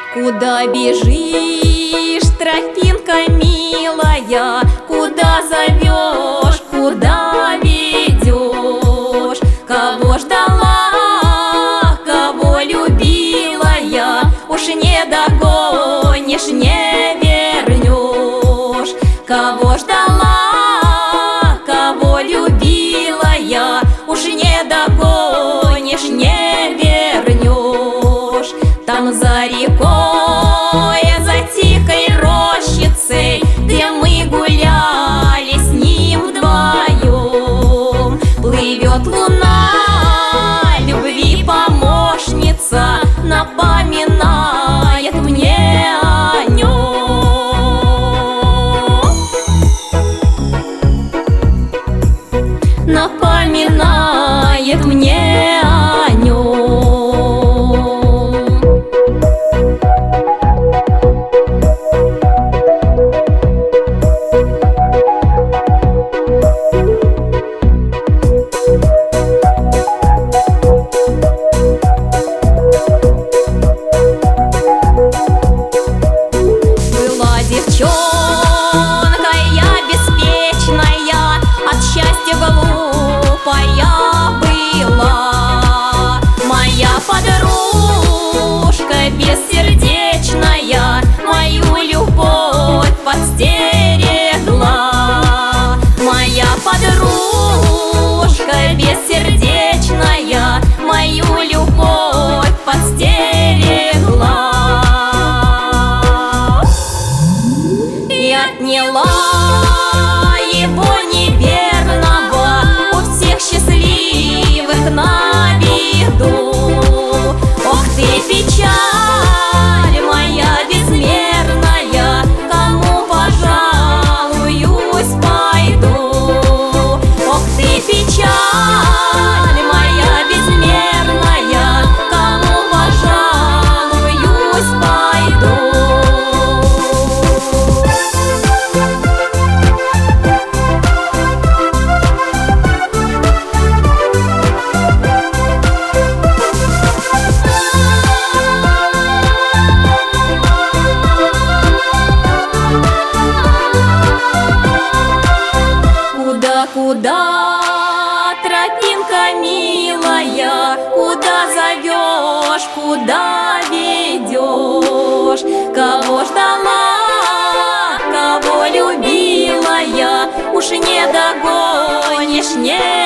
Куда бежишь, тропинка милая? Куда зовешь, куда ведешь? Кого ждала, кого любила я? Уж не догонишь, не вернешь. Кого ждала, кого любила я? Уж не догонишь, не вернешь. Там за рекой, за тихой рощицей, где мы гуляли с ним вдвоем, плывет луна, любви помощница, напоминает мне о нем. Напоминает мне о нем. Девчонка я беспечная, от счастья глупая была. Моя подружка бессердечная мою любовь подстерегла. Моя подружка бессердечная мою любовь подстерегла. Отняла его неверного у всех счастливых на виду. Ох ты, печаль моя безмерная, кому пожалуюсь пойду. Ох ты, печаль моя безмерная, кому пожалуюсь пойду. Куда, тропинка милая, куда зовешь, куда ведешь? Кого ждала, кого любила я, уж не догонишь, не